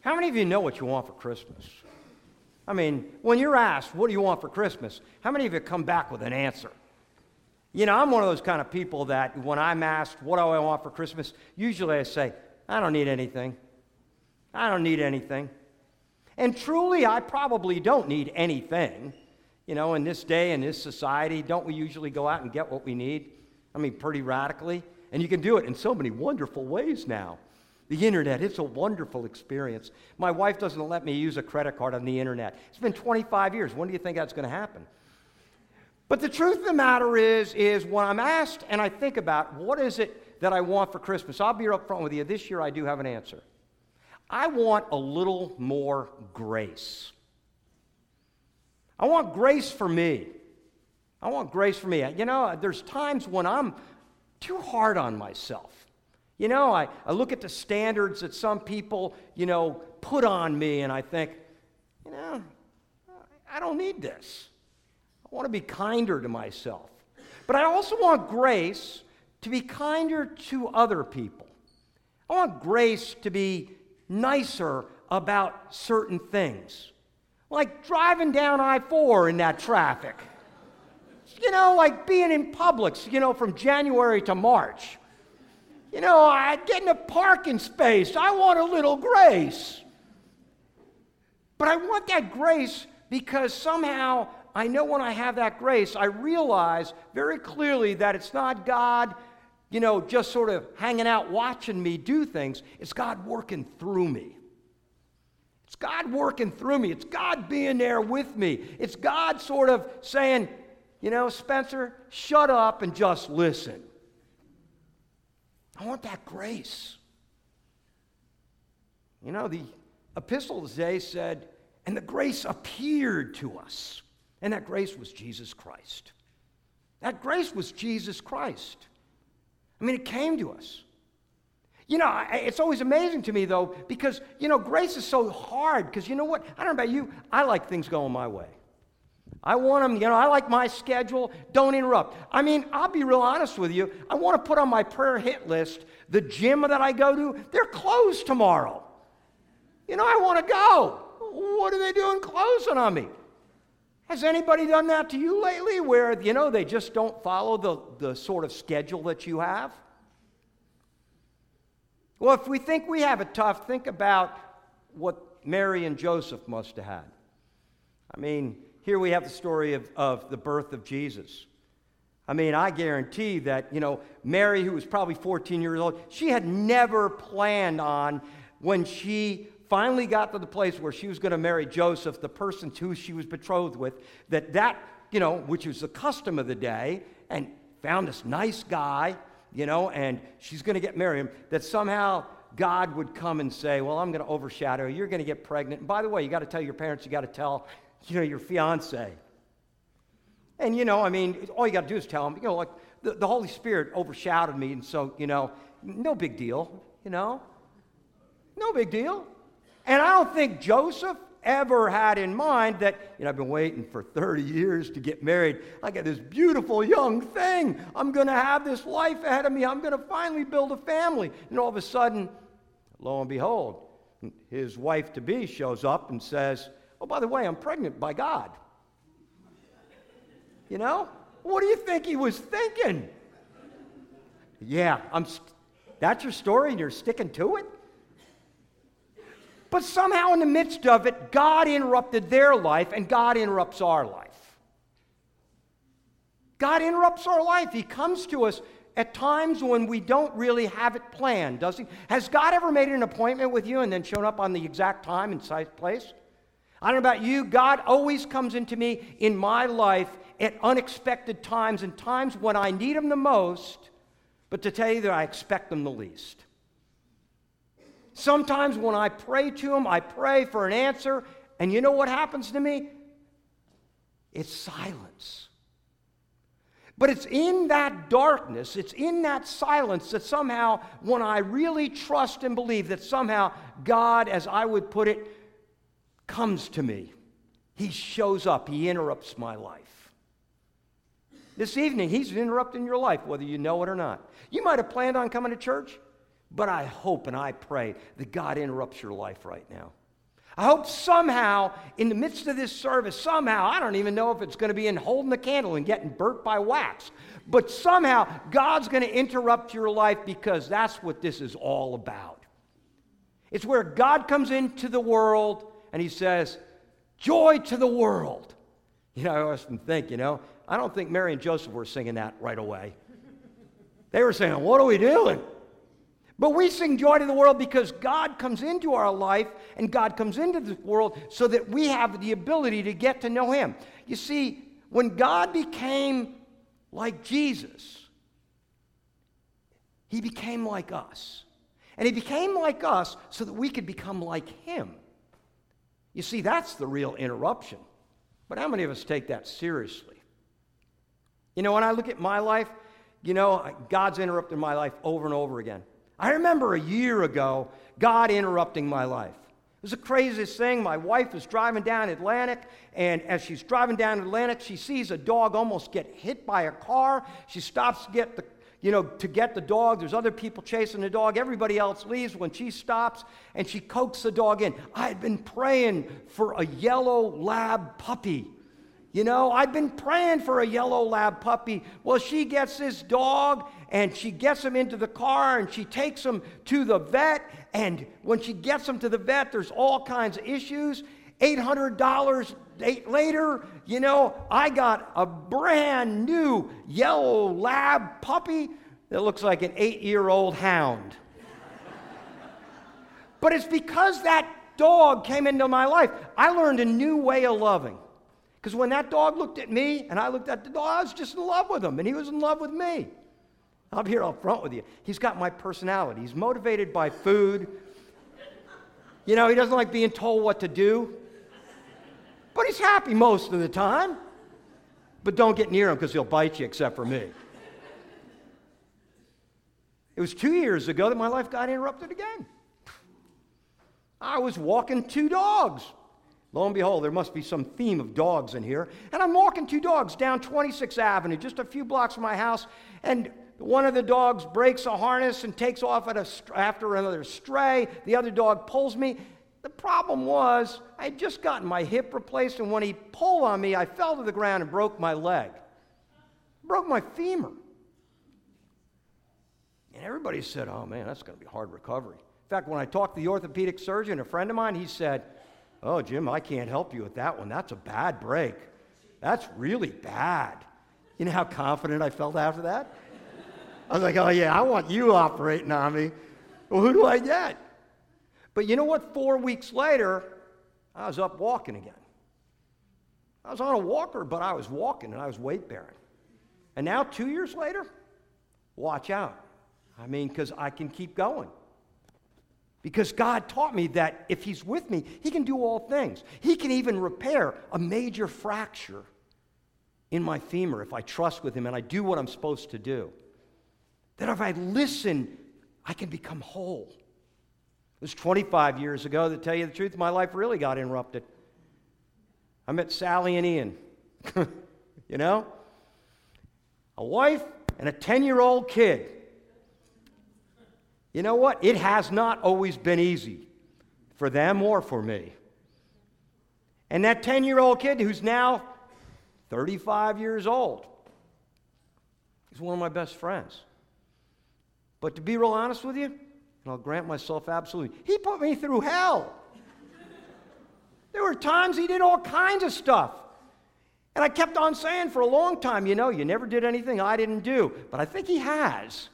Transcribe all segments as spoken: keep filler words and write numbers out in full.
How many of you know what you want for Christmas? I mean, when you're asked, what do you want for Christmas? How many of you come back with an answer? You know, I'm one of those kind of people that when I'm asked, what do I want for Christmas? Usually I say, I don't need anything. I don't need anything. And truly, I probably don't need anything. You know, in this day, in this society, don't we usually go out and get what we need? I mean, pretty radically. And you can do it in so many wonderful ways now. The internet, it's a wonderful experience. My wife doesn't let me use a credit card on the internet. It's been twenty-five years. When do you think that's going to happen? But the truth of the matter is, is when I'm asked and I think about what is it that I want for Christmas, I'll be up front with you. This year I do have an answer. I want a little more grace. I want grace for me. I want grace for me. You know, there's times when I'm too hard on myself. You know, I, I look at the standards that some people, you know, put on me, and I think, you know, I don't need this. I want to be kinder to myself. But I also want grace to be kinder to other people. I want grace to be nicer about certain things. Like driving down I four in that traffic. You know, like being in Publix, you know, from January to March. You know, I get in a parking space. I want a little grace. But I want that grace because somehow I know when I have that grace, I realize very clearly that it's not God, you know, just sort of hanging out watching me do things. It's God working through me. It's God working through me. It's God being there with me. It's God sort of saying, you know, Spencer, shut up and just listen. I want that grace. You know, the epistle today said, and the grace appeared to us. And that grace was Jesus Christ. That grace was Jesus Christ. I mean, it came to us. You know, I, it's always amazing to me, though, because, you know, grace is so hard. Because you know what? I don't know about you. I like things going my way. I want them, you know, I like my schedule. Don't interrupt. I mean, I'll be real honest with you. I want to put on my prayer hit list the gym that I go to. They're closed tomorrow. You know, I want to go. What are they doing closing on me? Has anybody done that to you lately where, you know, they just don't follow the, the sort of schedule that you have? Well, if we think we have it tough, think about what Mary and Joseph must have had. I mean, here we have the story of, of the birth of Jesus. I mean, I guarantee that, you know, Mary, who was probably fourteen years old, she had never planned on when she finally got to the place where she was going to marry Joseph, the person who she was betrothed with, that that, you know, which was the custom of the day, and found this nice guy, you know, and she's going to get married him, that somehow God would come and say, well, I'm going to overshadow you. You're going to get pregnant. And by the way, you got to tell your parents, you got to tell, you know, your fiance. And, you know, I mean, all you got to do is tell them, you know, like, the, the Holy Spirit overshadowed me, and so, you know, no big deal, you know. No big deal. And I don't think Joseph ever had in mind that, you know, I've been waiting for thirty years to get married. I got this beautiful young thing. I'm going to have this life ahead of me. I'm going to finally build a family. And all of a sudden, lo and behold, his wife-to-be shows up and says, oh, by the way, I'm pregnant by God. You know? What do you think he was thinking? Yeah, I'm. St- that's your story and you're sticking to it? But somehow in the midst of it, God interrupted their life, and God interrupts our life. God interrupts our life. He comes to us at times when we don't really have it planned, does he? Has God ever made an appointment with you and then shown up on the exact time and size place? I don't know about you. God always comes into me in my life at unexpected times and times when I need him the most, but to tell you that I expect him the least. Sometimes when I pray to him, I pray for an answer, and you know what happens to me? It's silence. But it's in that darkness, it's in that silence that somehow, when I really trust and believe that somehow God, as I would put it, comes to me. He shows up. He interrupts my life. This evening, he's interrupting your life, whether you know it or not. You might have planned on coming to church, but I hope and I pray that God interrupts your life right now. I hope somehow, in the midst of this service, somehow, I don't even know if it's going to be in holding the candle and getting burnt by wax, but somehow God's going to interrupt your life, because that's what this is all about. It's where God comes into the world and he says, joy to the world. You know, I often think, you know, I don't think Mary and Joseph were singing that right away. They were saying, what are we doing? But we sing joy to the world because God comes into our life and God comes into this world so that we have the ability to get to know him. You see, when God became like Jesus, he became like us. And he became like us so that we could become like him. You see, that's the real interruption. But how many of us take that seriously? You know, when I look at my life, you know, God's interrupted my life over and over again. I remember a year ago, God interrupting my life. It was the craziest thing. My wife was driving down Atlantic, and as she's driving down Atlantic, she sees a dog almost get hit by a car. She stops to get the, you know, to get the dog. There's other people chasing the dog. Everybody else leaves when she stops, and she coaxes the dog in. I had been praying for a yellow lab puppy. You know, I'd been praying for a yellow lab puppy. Well, she gets this dog, and she gets him into the car, and she takes him to the vet, and when she gets him to the vet, there's all kinds of issues. eight hundred dollars later, you know, I got a brand new yellow lab puppy that looks like an eight-year-old hound. But it's because that dog came into my life. I learned a new way of loving. Because when that dog looked at me and I looked at the dog, I was just in love with him, and he was in love with me. I'll be here up front with you. He's got my personality. He's motivated by food. You know, he doesn't like being told what to do. But he's happy most of the time. But don't get near him because he'll bite you, except for me. It was two years ago that my life got interrupted again. I was walking two dogs. Lo and behold, there must be some theme of dogs in here. And I'm walking two dogs down twenty-sixth Avenue, just a few blocks from my house, and one of the dogs breaks a harness and takes off at a, after another stray. The other dog pulls me. The problem was, I had just gotten my hip replaced, and when he pulled on me, I fell to the ground and broke my leg. Broke my femur. And everybody said, oh man, that's going to be a hard recovery. In fact, when I talked to the orthopedic surgeon, a friend of mine, he said, oh, Jim, I can't help you with that one. That's a bad break. That's really bad. You know how confident I felt after that? I was like, oh, yeah, I want you operating on me. Well, who do I get? But you know what? Four weeks later, I was up walking again. I was on a walker, but I was walking, and I was weight-bearing. And now, two years later, watch out. I mean, because I can keep going. Because God taught me that if he's with me, he can do all things. He can even repair a major fracture in my femur if I trust with him and I do what I'm supposed to do. That if I listen, I can become whole. It was twenty-five years ago, to tell you the truth, my life really got interrupted. I met Sally and Ian. You know? A wife and a ten-year-old kid. You know what? It has not always been easy for them or for me. And that ten-year-old kid who's now thirty-five years old is one of my best friends. But to be real honest with you, and I'll grant myself absolutely, he put me through hell. There were times he did all kinds of stuff. And I kept on saying for a long time, you know, you never did anything I didn't do. But I think he has.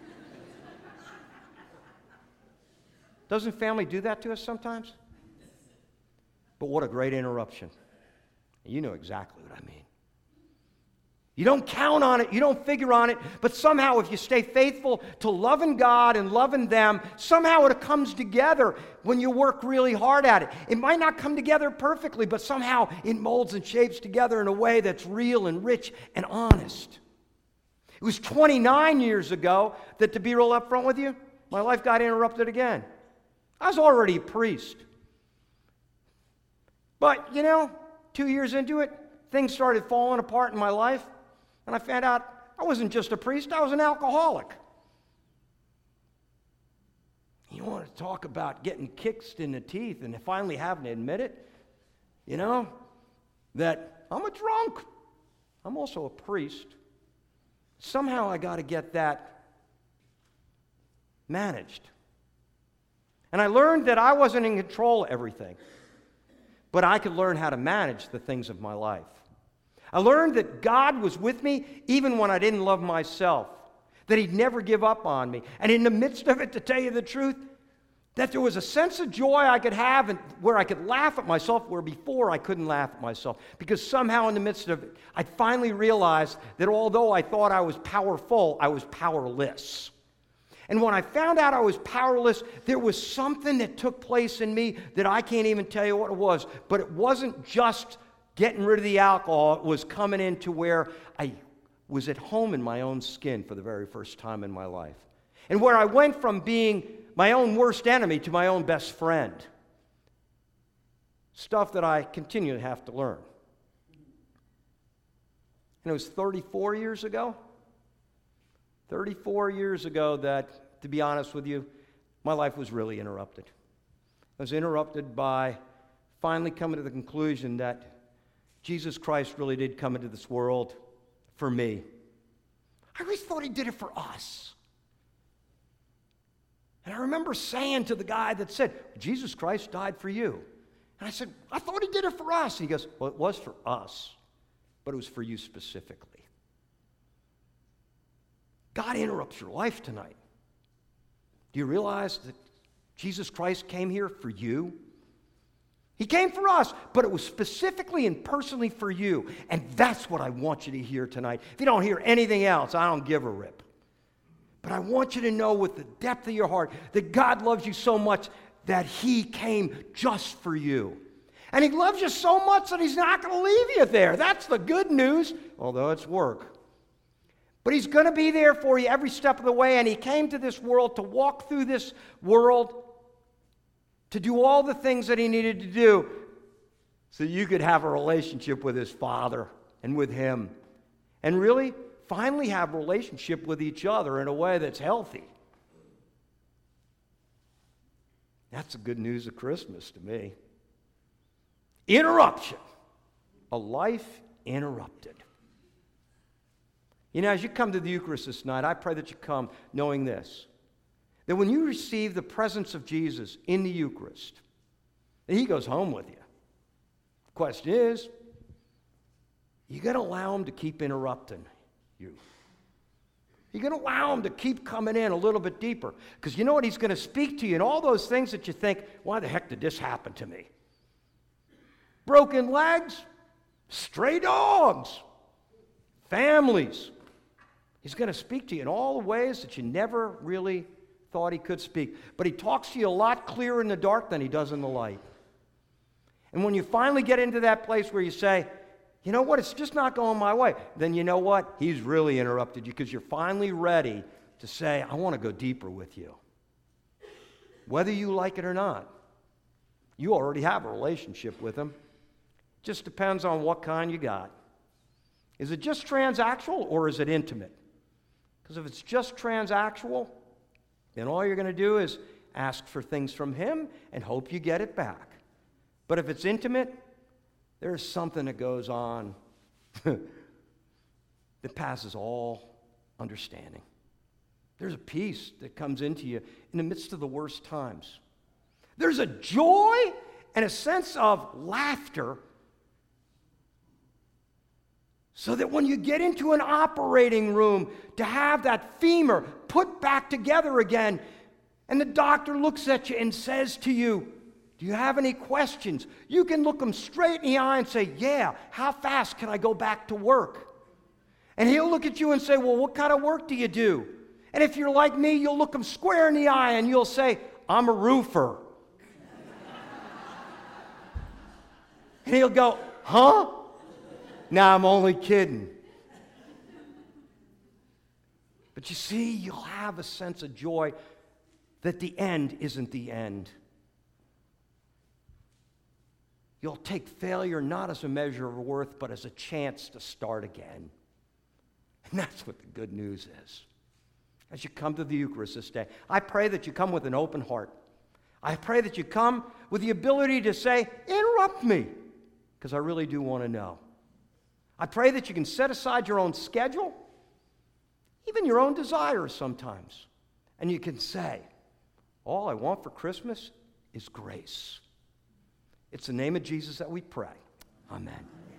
Doesn't family do that to us sometimes? But what a great interruption. You know exactly what I mean. You don't count on it, you don't figure on it, but somehow if you stay faithful to loving God and loving them, somehow it comes together when you work really hard at it. It might not come together perfectly, but somehow it molds and shapes together in a way that's real and rich and honest. It was twenty-nine years ago that, to be real upfront with you, my life got interrupted again. I was already a priest. But, you know, two years into it, things started falling apart in my life, and I found out I wasn't just a priest, I was an alcoholic. You know, want to talk about getting kicked in the teeth and finally having to admit it, you know, that I'm a drunk. I'm also a priest. Somehow I got to get that managed. And I learned that I wasn't in control of everything, but I could learn how to manage the things of my life. I learned that God was with me even when I didn't love myself, that He'd never give up on me. And in the midst of it, to tell you the truth, that there was a sense of joy I could have and where I could laugh at myself, where before I couldn't laugh at myself. Because somehow in the midst of it, I finally realized that although I thought I was powerful, I was powerless. And when I found out I was powerless, there was something that took place in me that I can't even tell you what it was. But it wasn't just getting rid of the alcohol. It was coming into where I was at home in my own skin for the very first time in my life. And where I went from being my own worst enemy to my own best friend. Stuff that I continue to have to learn. And it was thirty-four years ago. thirty-four years ago that, to be honest with you, my life was really interrupted. I was interrupted by finally coming to the conclusion that Jesus Christ really did come into this world for me. I always thought He did it for us. And I remember saying to the guy that said, Jesus Christ died for you. And I said, I thought He did it for us. And he goes, well, it was for us, but it was for you specifically. God interrupts your life tonight. Do you realize that Jesus Christ came here for you? He came for us, but it was specifically and personally for you. And that's what I want you to hear tonight. If you don't hear anything else, I don't give a rip. But I want you to know with the depth of your heart that God loves you so much that He came just for you. And He loves you so much that He's not going to leave you there. That's the good news, although it's work. But He's going to be there for you every step of the way, and He came to this world to walk through this world, to do all the things that He needed to do so you could have a relationship with His Father and with Him. And really, finally have a relationship with each other in a way that's healthy. That's the good news of Christmas to me. Interruption. A life interrupted. You know, as you come to the Eucharist this night, I pray that you come knowing this, that when you receive the presence of Jesus in the Eucharist, that He goes home with you. The question is, you got to allow Him to keep interrupting you. You're going to allow Him to keep coming in a little bit deeper. Because you know what? He's going to speak to you, and all those things that you think, why the heck did this happen to me? Broken legs, stray dogs, families. He's going to speak to you in all the ways that you never really thought He could speak. But He talks to you a lot clearer in the dark than He does in the light. And when you finally get into that place where you say, you know what, it's just not going my way, then you know what? He's really interrupted you because you're finally ready to say, I want to go deeper with you. Whether you like it or not, you already have a relationship with Him. Just depends on what kind you got. Is it just transactional or is it intimate? Because if it's just transactional, then all you're going to do is ask for things from Him and hope you get it back. But if it's intimate, there's something that goes on that passes all understanding. There's a peace that comes into you in the midst of the worst times. There's a joy and a sense of laughter so that when you get into an operating room to have that femur put back together again, and the doctor looks at you and says to you, do you have any questions? You can look him straight in the eye and say, yeah, how fast can I go back to work? And he'll look at you and say, well, what kind of work do you do? And if you're like me, you'll look him square in the eye and you'll say, I'm a roofer. And he'll go, huh? Nah, I'm only kidding. But you see, you'll have a sense of joy that the end isn't the end. You'll take failure not as a measure of worth, but as a chance to start again. And that's what the good news is. As you come to the Eucharist this day, I pray that you come with an open heart. I pray that you come with the ability to say, interrupt me, because I really do want to know. I pray that you can set aside your own schedule, even your own desires sometimes, and you can say, all I want for Christmas is grace. It's the name of Jesus that we pray. Amen.